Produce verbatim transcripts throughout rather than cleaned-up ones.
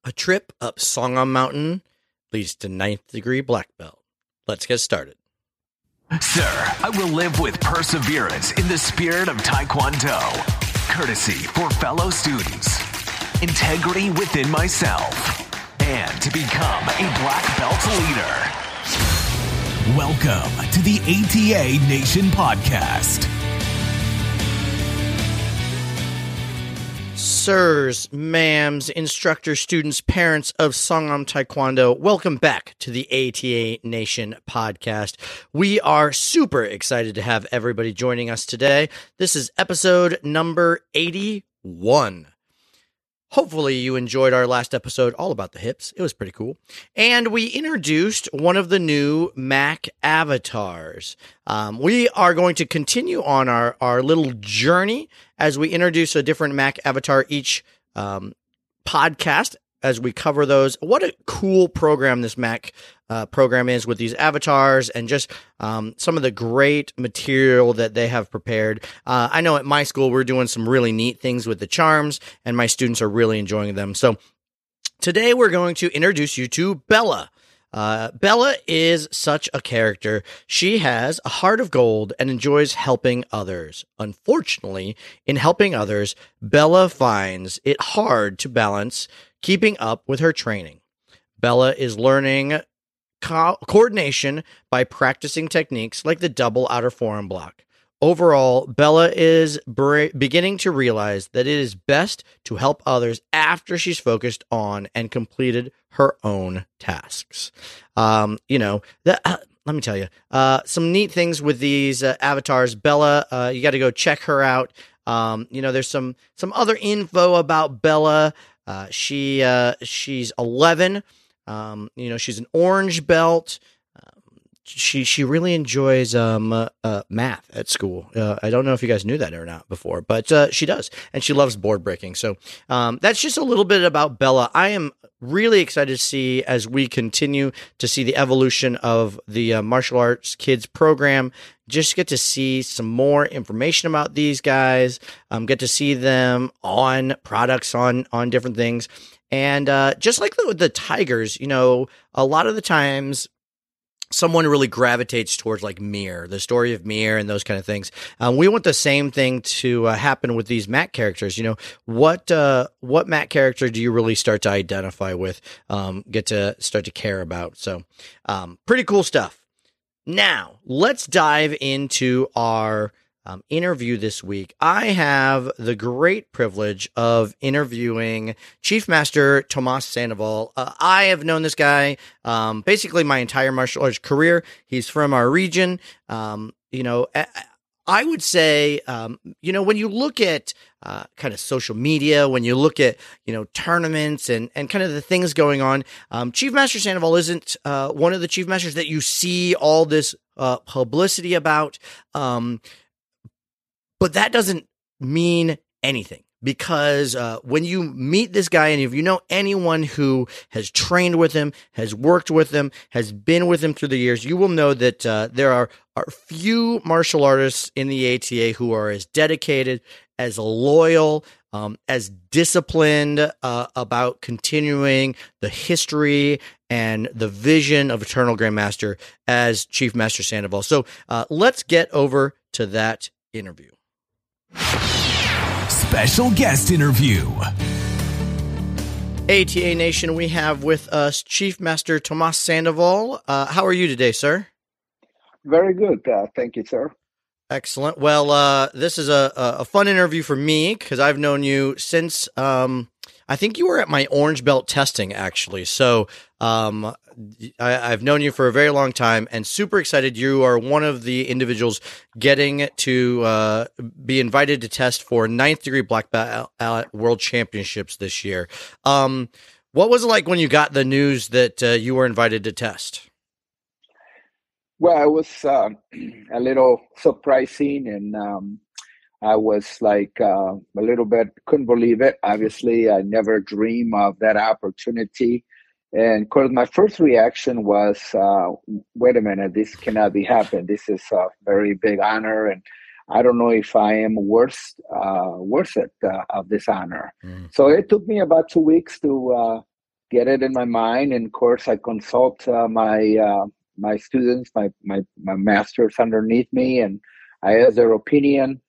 A trip up Songam Mountain leads to ninth degree black belt. Let's get started. Sir, I will live with perseverance in the spirit of Taekwondo, courtesy for fellow students, integrity within myself, and to become a black belt leader. Welcome to the A T A Nation podcast. Sirs, ma'ams, instructors, students, parents of Songam Taekwondo, welcome back to the A T A Nation podcast. We are super excited to have everybody joining us today. This is episode number eighty-one. Hopefully you enjoyed our last episode all about the hips. It was pretty cool. And we introduced one of the new Mac avatars. Um, we are going to continue on our, our little journey as we introduce a different Mac avatar each um, podcast as we cover those. What a cool program this Mac uh, program is with these avatars and just um, some of the great material that they have prepared. Uh, I know at my school we're doing some really neat things with the charms, and my students are really enjoying them. So today we're going to introduce you to Bella. Uh, Bella is such a character. She has a heart of gold and enjoys helping others. Unfortunately, in helping others, Bella finds it hard to balance keeping up with her training. Bella is learning co- coordination by practicing techniques like the double outer forearm block. Overall, Bella is bra- beginning to realize that it is best to help others after she's focused on and completed her own tasks. Um, you know, that, uh, let me tell you, uh, some neat things with these uh, avatars. Bella, uh, you got to go check her out. Um, you know, there's some some other info about Bella. Uh, she uh, she's eleven. Um, you know, she's an orange belt. She she really enjoys um uh, uh, math at school. Uh, I don't know if you guys knew that or not before, but uh, she does, and she loves board breaking. So um, that's just a little bit about Bella. I am really excited to see as we continue to see the evolution of the uh, martial arts kids program. Just get to see some more information about these guys. Um, get to see them on products on on different things, and uh, just like the, the Tigers, you know, a lot of the times someone really gravitates towards like Mir, the story of Mir and those kind of things. Um, we want the same thing to uh, happen with these Mac characters. You know, what uh, what Mac character do you really start to identify with, um, get to start to care about? So um, pretty cool stuff. Now, let's dive into our um, interview this week. I have the great privilege of interviewing Chief Master Tomas Sandoval. Uh, I have known this guy um, basically my entire martial arts career. He's from our region. Um, you know, I, I would say, um, you know, when you look at uh, kind of social media, when you look at, you know, tournaments and, and kind of the things going on, um, Chief Master Sandoval isn't uh, one of the Chief Masters that you see all this uh, publicity about. Um, but that doesn't mean anything. Because uh, when you meet this guy, and if you know anyone who has trained with him, has worked with him, has been with him through the years, you will know that uh, there are, are few martial artists in the A T A who are as dedicated, as loyal, um, as disciplined uh, about continuing the history and the vision of Eternal Grandmaster as Chief Master Sandoval. So uh, let's get over to that interview. Special guest interview. A T A Nation, we have with us Chief Master Tomas Sandoval. Uh, how are you today, sir? Very good. Uh, thank you, sir. Excellent. Well, uh, this is a, a fun interview for me because I've known you since um, I think you were at my orange belt testing, actually. So um, I, I've known you for a very long time and super excited. You are one of the individuals getting to uh, be invited to test for ninth degree black belt at World Championships this year. Um, what was it like when you got the news that uh, you were invited to test? Well, it was uh, a little surprising, and um, I was like uh, a little bit, couldn't believe it. Obviously, I never dreamed of that opportunity. And of course, my first reaction was, uh, wait a minute, this cannot be happening. This is a very big honor, and I don't know if I am worth, uh, worth it uh, of this honor. Mm. So it took me about two weeks to uh, get it in my mind. And of course, I consult uh, my uh, my students, my, my my masters underneath me, and I ask their opinion.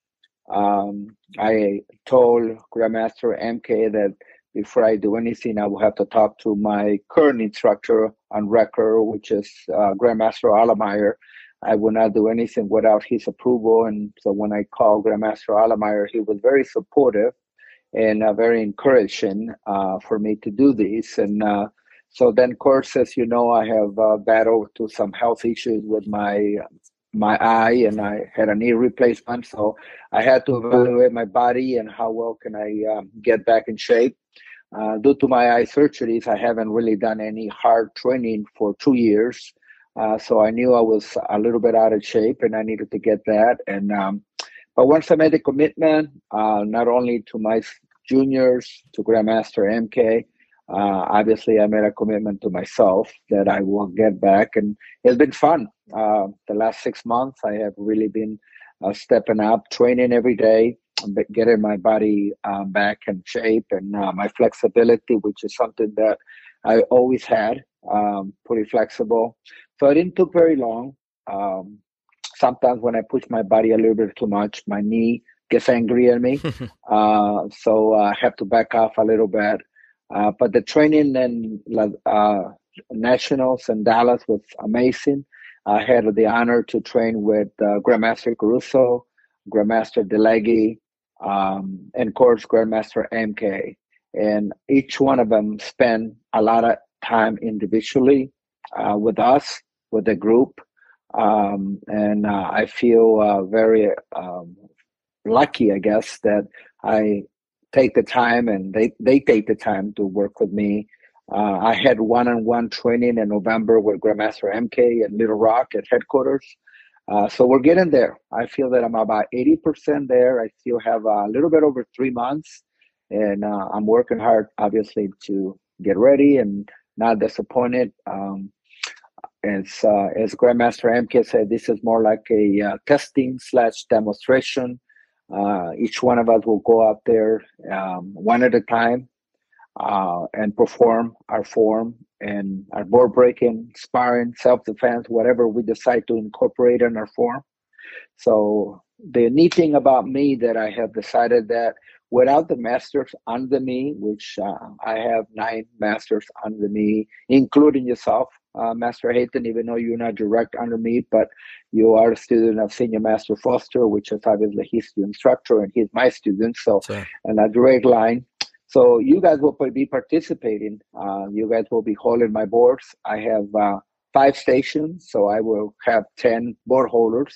Um, I told Grandmaster M K that before I do anything, I will have to talk to my current instructor on record, which is uh, Grandmaster Allemeyer. I will not do anything without his approval. And so when I called Grandmaster Allemeyer, he was very supportive and uh, very encouraging uh, for me to do this. And uh, so then, of course, as you know, I have uh, battled to some health issues with my my eye, and I had a knee replacement. So I had to evaluate my body and how well can I um, get back in shape. Uh, due to my eye surgeries, I haven't really done any hard training for two years. Uh, so I knew I was a little bit out of shape and I needed to get that. And um, but once I made the commitment, uh, not only to my juniors, to Grandmaster M K, uh, obviously I made a commitment to myself that I will get back. And it's been fun. Uh, the last six months, I have really been uh, stepping up, training every day, getting my body uh, back in shape, and uh, my flexibility, which is something that I always had, um, pretty flexible. So it didn't took very long. Um, sometimes when I push my body a little bit too much, my knee gets angry at me. uh, so I have to back off a little bit. Uh, but the training in uh, Nationals in Dallas was amazing. I had the honor to train with uh, Grandmaster Caruso, Grandmaster DeLegge, um, and of course, Grandmaster M K. And each one of them spent a lot of time individually uh, with us, with the group. Um, and uh, I feel uh, very um, lucky, I guess, that I take the time and they, they take the time to work with me. Uh, I had one-on-one training in November with Grandmaster M K at Little Rock at headquarters. Uh, so we're getting there. I feel that I'm about eighty percent there. I still have a little bit over three months. And uh, I'm working hard, obviously, to get ready and not disappointed. Um, as, uh, as Grandmaster M K said, this is more like a uh, testing slash demonstration. Uh, each one of us will go out there um, one at a time uh, and perform our form and our board breaking, sparring, self-defense, whatever we decide to incorporate in our form. So the neat thing about me that I have decided that without the masters under me, which uh, I have nine masters under me, including yourself, uh, Master Hayton, even though you're not direct under me, but you are a student of Senior Master Foster, which is obviously his instructor and he's my student. So, Sorry. And a direct line. So you guys will be participating. Uh, you guys will be holding my boards. I have uh, five stations, so I will have ten board holders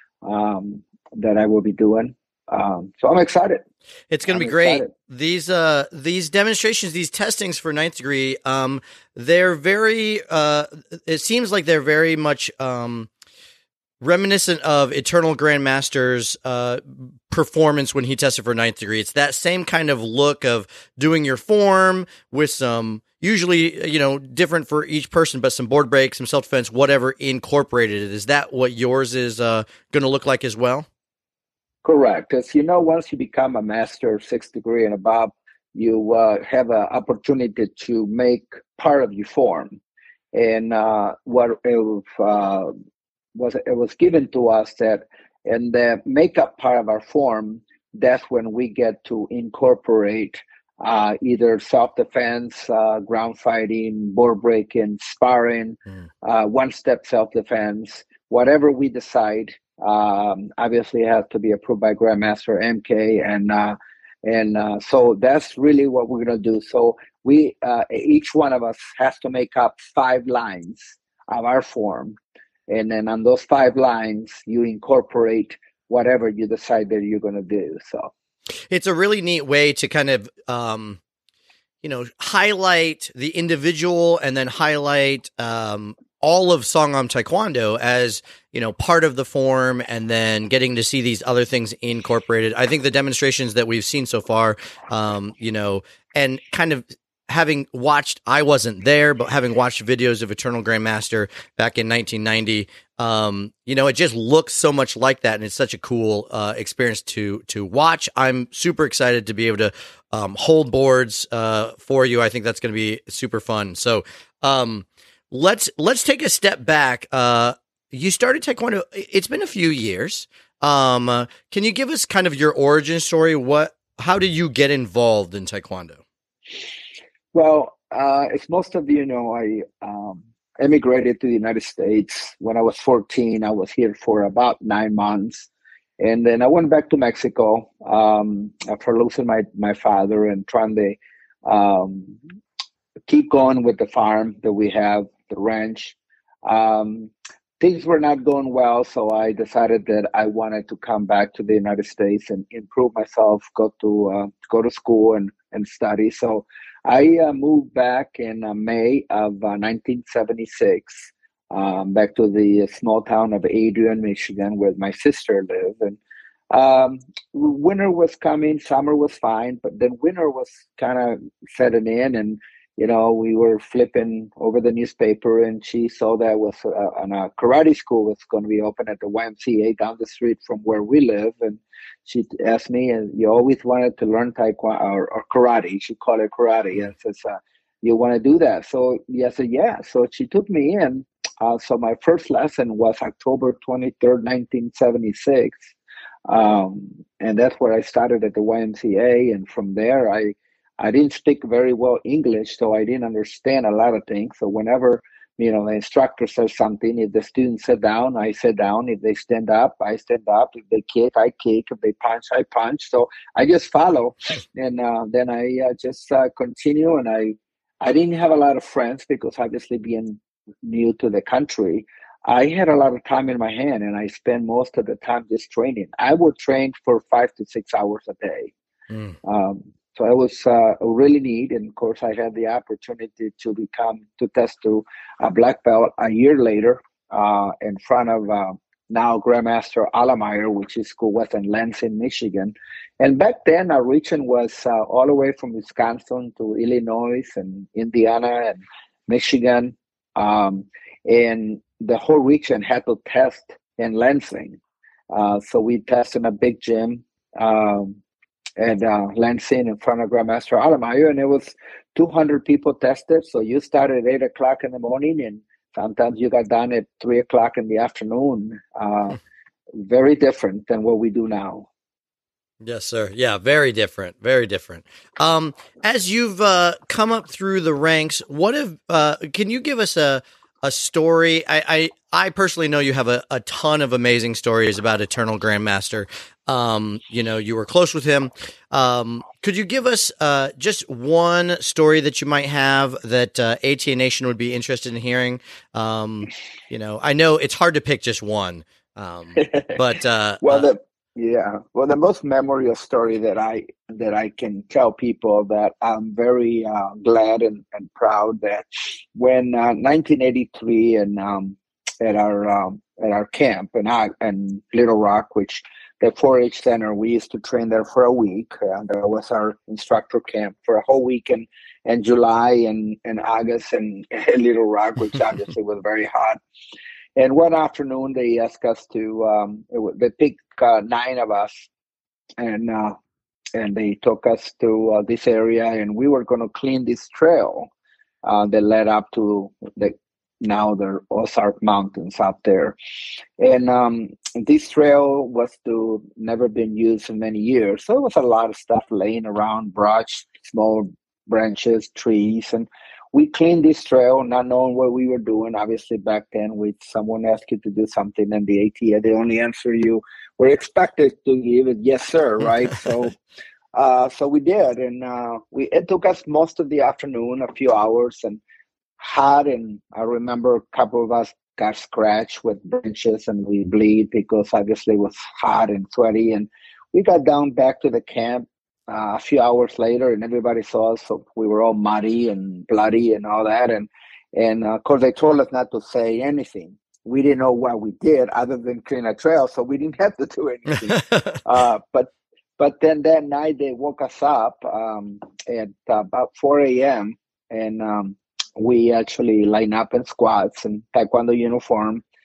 um, that I will be doing. Um, so I'm excited. It's going to be great. Excited. These uh these demonstrations, these testings for ninth degree, um, they're very. Uh, it seems like they're very much um. reminiscent of Eternal Grandmaster's uh, performance when he tested for ninth degree. It's that same kind of look of doing your form with some, usually, you know, different for each person, but some board breaks, some self-defense, whatever incorporated. Is that what yours is uh, going to look like as well? Correct. As you know, once you become a master sixth degree and above, you uh, have an opportunity to make part of your form. And uh, what if, uh, was it was given to us that in the makeup part of our form, that's when we get to incorporate uh, either self-defense, uh, ground fighting, board breaking, sparring, mm. uh, one-step self-defense, whatever we decide. Um, obviously, it has to be approved by Grandmaster M K, and uh, and uh, so that's really what we're gonna do. So we uh, each one of us has to make up five lines of our form. And then on those five lines, you incorporate whatever you decide that you're going to do. So it's a really neat way to kind of, um, you know, highlight the individual and then highlight um, all of Songam Taekwondo as, you know, part of the form, and then getting to see these other things incorporated. I think the demonstrations that we've seen so far, um, you know, and kind of having watched, I wasn't there, but having watched videos of Eternal Grandmaster back in nineteen ninety, um, you know, it just looks so much like that. And it's such a cool uh, experience to to watch. I'm super excited to be able to um, hold boards uh, for you. I think that's going to be super fun. So um, let's let's take a step back. Uh, you started Taekwondo. It's been a few years. Um, uh, can you give us kind of your origin story? What, how did you get involved in Taekwondo? Well, uh, as most of you know, I um, emigrated to the United States when I was fourteen. I was here for about nine months. And then I went back to Mexico um, after losing my, my father and trying to um, keep going with the farm that we have, the ranch. Um, things were not going well, so I decided that I wanted to come back to the United States and improve myself, go to uh, go to school and, and study. So I uh, moved back in uh, May of uh, nineteen seventy-six. Um, back to the small town of Adrian, Michigan, where my sister lived. And um, winter was coming, summer was fine, but then winter was kind of setting in. And, you know, we were flipping over the newspaper, and she saw that was uh, an, a karate school was going to be open at the Y M C A down the street from where we live. And she asked me, you always wanted to learn taekwondo or, or karate. She called it karate. And says, uh, you want to do that? So I said, yeah. So she took me in. Uh, so my first lesson was October twenty-third, nineteen seventy-six. Um, and that's where I started at the Y M C A. And from there, I, I didn't speak very well English, so I didn't understand a lot of things. So whenever, you know, the instructor says something, if the students sit down, I sit down. If they stand up, I stand up. If they kick, I kick. If they punch, I punch. So I just follow. And uh, then I uh, just uh, continue. And I, I didn't have a lot of friends because obviously being new to the country, I had a lot of time in my hand, and I spent most of the time just training. I would train for five to six hours a day. Mm. Um, so it was uh, really neat. And of course, I had the opportunity to become, to test to a black belt a year later uh, in front of uh, now Grandmaster Allemeyer, which is school was in Lansing, Michigan. And back then, our region was uh, all the way from Wisconsin to Illinois and Indiana and Michigan. Um, and the whole region had to test in Lansing. Uh, so we tested in a big gym um, at uh, Lansing in front of Grandmaster Allemeyer, and it was two hundred people tested. So you started at eight o'clock in the morning, and sometimes you got done at three o'clock in the afternoon. Uh, very different than what we do now. Yes, sir. Yeah, very different. Very different. Um, as you've uh, come up through the ranks, what have uh, can you give us a a story? I I, I personally know you have a, a ton of amazing stories about Eternal Grandmaster. Um, you know, you were close with him. Um, could you give us uh, just one story that you might have that uh, A T A Nation would be interested in hearing? Um, you know, I know it's hard to pick just one, um, but uh, well, the- uh, Yeah, well, the most memorable story that I that I can tell people that I'm very uh, glad and, and proud that when uh, nineteen eighty-three and um, at our um, at our camp in uh, in Little Rock, which the four H center, we used to train there for a week. Uh, that was our instructor camp for a whole week in, in July and, and August in, in Little Rock, which obviously was very hot. And one afternoon, they asked us to, um, it was, they picked uh, nine of us, and uh, and they took us to uh, this area, and we were going to clean this trail uh, that led up to the now the Ozark Mountains out there. And um, this trail was to never been used in many years. So there was a lot of stuff laying around, brush, small branches, trees, and we cleaned this trail, not knowing what we were doing. Obviously, back then, when someone asked you to do something in the A T A, the only answer you were expected to give is yes, sir, right? so uh, so we did. And uh, we it took us most of the afternoon, a few hours, and hot. And I remember a couple of us got scratched with branches, and we bleed because obviously it was hot and sweaty. And we got down back to the camp Uh, a few hours later, and everybody saw us, so we were all muddy and bloody and all that. And and uh, of course, they told us not to say anything. We didn't know what we did other than clean a trail, so we didn't have to do anything. uh, but but then that night they woke us up um, at about four a.m. and um, we actually line up in squats and Taekwondo uniform.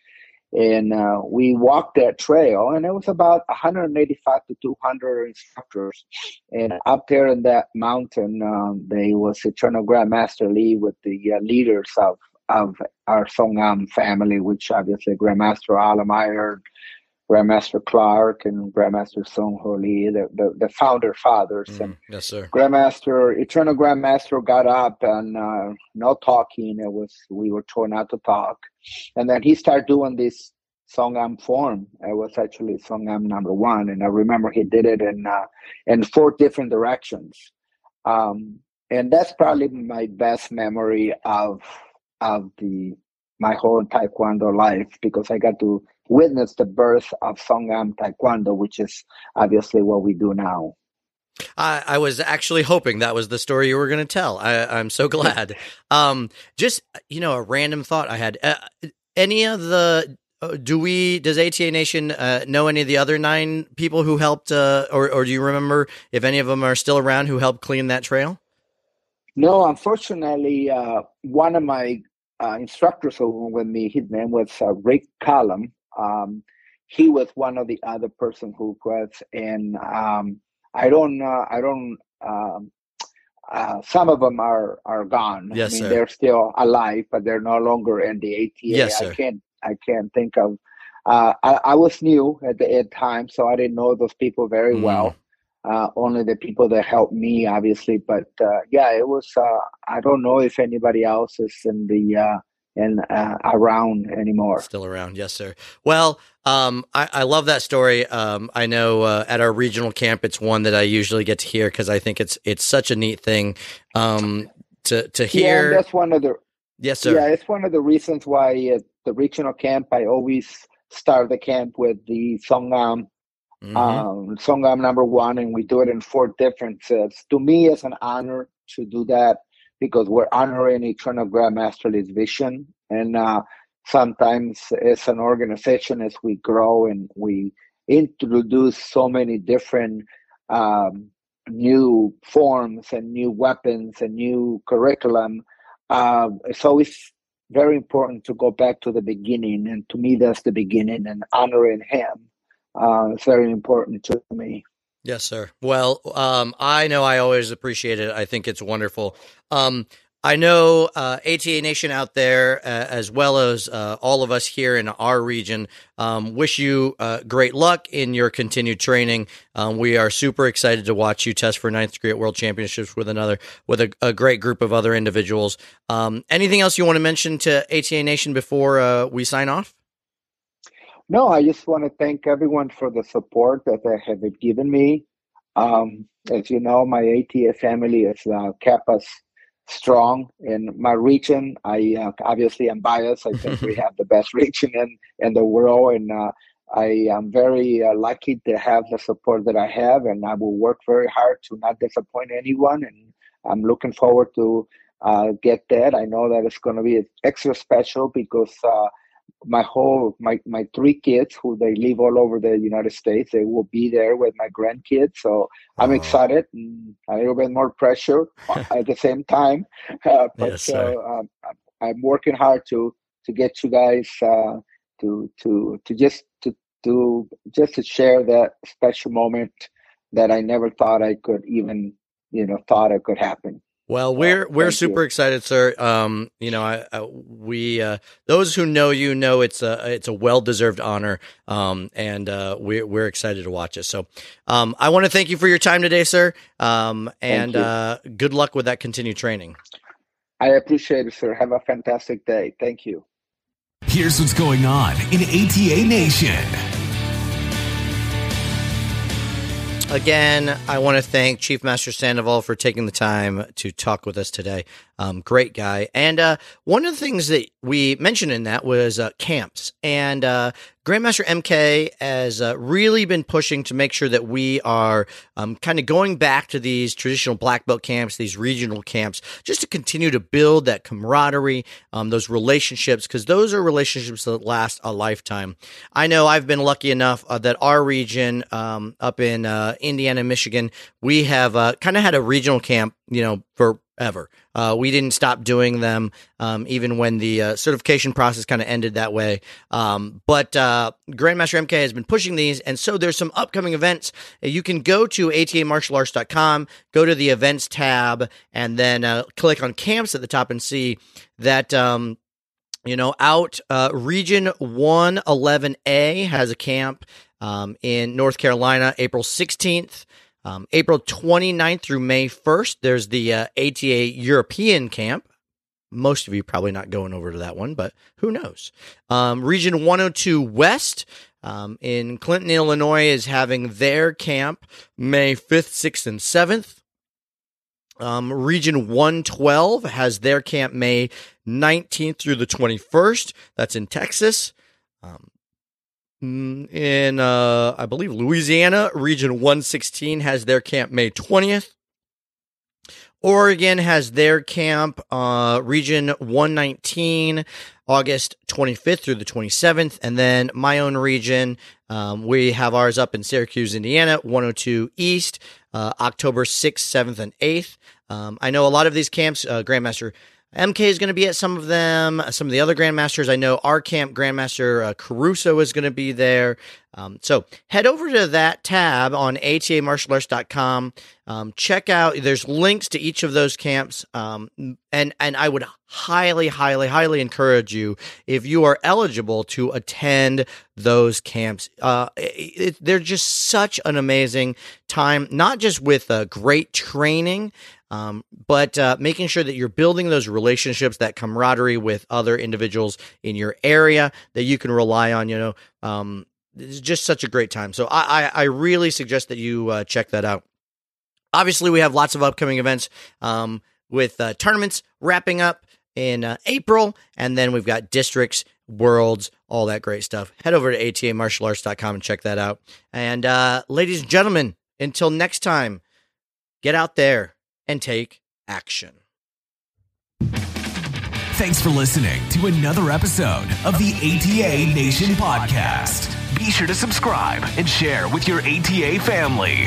And uh, we walked that trail, and it was about one hundred eighty-five to two hundred instructors. And up there in that mountain, um, there was Eternal Grandmaster Lee with the uh, leaders of, of our Songam family, which obviously Grandmaster Allemeyer, Grandmaster Clark, and Grandmaster Song Ho Lee, the, the, the founder fathers. Mm, and yes, sir. Grandmaster, Eternal Grandmaster got up and uh, no talking. It was, we were told not to talk. And then he started doing this Songam form. It was actually Songam number one. And I remember he did it in, uh, in four different directions. Um, and that's probably my best memory of, of the, my whole Taekwondo life, because I got to witness the birth of Songam Taekwondo, which is obviously what we do now. I, I was actually hoping that was the story you were going to tell. I, I'm so glad. Um, just, you know, a random thought I had. Uh, any of the, uh, do we, does A T A Nation uh, know any of the other nine people who helped, uh, or, or do you remember if any of them are still around who helped clean that trail? No, unfortunately, uh, one of my uh, instructors who were with me, his name was uh, Rick Callum. Um, he was one of the other person who was, and um, I don't, uh, I don't, um, uh, some of them are, are gone. Yes, I mean, sir. they're still alive, but they're no longer in the A T A. Yes, sir. I can't, I can't think of, uh, I, I was new at the at time, so I didn't know those people very Mm. well. Uh, only the people that helped me, obviously, but, uh, yeah, it was, uh, I don't know if anybody else is in the, uh, and uh, around anymore. Still around, yes, sir. Well, um, I, I love that story. Um, I know uh, at our regional camp, it's one that I usually get to hear because I think it's it's such a neat thing um, to to hear. Yeah, that's one of the. Yes, sir. Yeah, it's one of the reasons why at the regional camp I always start the camp with the Songam, Mhm. um, Songam number one, and we do it in four different sets. To me, it's an honor to do that, because we're honoring Eternal Grandmaster Lee's vision. And uh, sometimes as an organization, as we grow and we introduce so many different um, new forms and new weapons and new curriculum, uh, it's always very important to go back to the beginning. And to me, that's the beginning, and honoring him. Uh, it's very important to me. Yes, sir. Well, um, I know I always appreciate it. I think it's wonderful. Um, I know uh, A T A Nation out there, uh, as well as uh, all of us here in our region, um, wish you uh, great luck in your continued training. Um, we are super excited to watch you test for ninth degree at World Championships with another with a, a great group of other individuals. Um, anything else you want to mention to A T A Nation before uh, we sign off? No, I just want to thank everyone for the support that they have given me. Um, as you know, my A T A family has uh, kept us strong in my region. I uh, obviously am biased. I think we have the best region in, in the world, and uh, I am very uh, lucky to have the support that I have, and I will work very hard to not disappoint anyone, and I'm looking forward to uh, get that. I know that it's going to be extra special because uh, my whole my my three kids, who they live all over the United States, they will be there with my grandkids. So I'm Oh. excited, and a little bit more pressure at the same time. Uh, but Yes, sir. uh, um, I'm working hard to to get you guys uh, to to to just to to just to share that special moment that I never thought I could even you know thought it could happen. Well, we're we're thank super you. excited, sir. Um, you know, I, I we uh, those who know you know it's a it's a well deserved honor. Um, and uh, we're we're excited to watch it. So, um, I want to thank you for your time today, sir. Um, and you. uh, good luck with that continued training. I appreciate it, sir. Have a fantastic day. Thank you. Here's what's going on in A T A Nation. Again, I want to thank Chief Master Sandoval for taking the time to talk with us today. Um, great guy. And uh, one of the things that we mentioned in that was uh, camps. And uh, Grandmaster M K has uh, really been pushing to make sure that we are um, kind of going back to these traditional black belt camps, these regional camps, just to continue to build that camaraderie, um, those relationships, because those are relationships that last a lifetime. I know I've been lucky enough uh, that our region um, up in uh, Indiana, Michigan, we have uh, kind of had a regional camp, you know, for ever. Uh, we didn't stop doing them, um, even when the uh, certification process kind of ended that way. Um, but uh, Grandmaster M K has been pushing these, and so there's some upcoming events. You can go to A T A martial arts dot com, go to the events tab, and then uh, click on camps at the top and see that, um, you know, out uh, Region one eleven A has a camp um, in North Carolina, April sixteenth. Um, April twenty-ninth through May first, there's the uh, A T A European camp. Most of you probably not going over to that one, but who knows? Um, Region one oh two West um, in Clinton, Illinois is having their camp May fifth, sixth, and seventh. Um, Region one twelve has their camp May nineteenth through the twenty-first. That's in Texas. Um, In, uh, I believe, Louisiana, Region one sixteen has their camp May twentieth. Oregon has their camp, uh, Region one nineteen, August twenty-fifth through the twenty-seventh. And then my own region, um, we have ours up in Syracuse, Indiana, one oh two East, uh, October sixth, seventh, and eighth. Um, I know a lot of these camps, uh, Grandmaster M K is going to be at some of them. Some of the other Grandmasters, I know our camp, Grandmaster uh, Caruso is going to be there. Um, so head over to that tab on A T A martial arts dot com. Um, check out, there's links to each of those camps. Um, and, and I would highly, highly, highly encourage you, if you are eligible, to attend those camps. Uh, it, it, they're just such an amazing time, not just with uh, great training, Um, but uh, making sure that you're building those relationships, that camaraderie with other individuals in your area that you can rely on. You know, um, it's just such a great time. So I, I, I really suggest that you uh, check that out. Obviously, we have lots of upcoming events um, with uh, tournaments wrapping up in uh, April, and then we've got districts, worlds, all that great stuff. Head over to A T A martial arts dot com and check that out. And uh, ladies and gentlemen, until next time, get out there and take action. Thanks for listening to another episode of the A T A Nation podcast. Be sure to subscribe and share with your A T A family.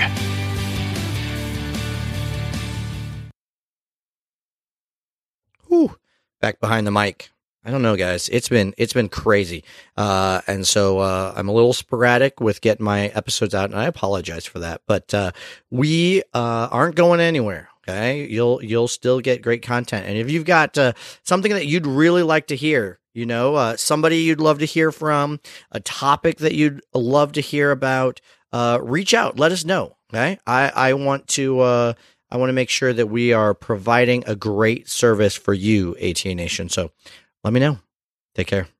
Whew, back behind the mic. I don't know, guys. It's been it's been crazy, uh, and so uh, I'm a little sporadic with getting my episodes out, and I apologize for that. But uh, we uh, aren't going anywhere. Okay, you'll you'll still get great content, and if you've got uh, something that you'd really like to hear, you know, uh, somebody you'd love to hear from, a topic that you'd love to hear about, uh, reach out. Let us know. Okay, I I want to. Uh, I want to make sure that we are providing a great service for you, A T A Nation. So let me know. Take care.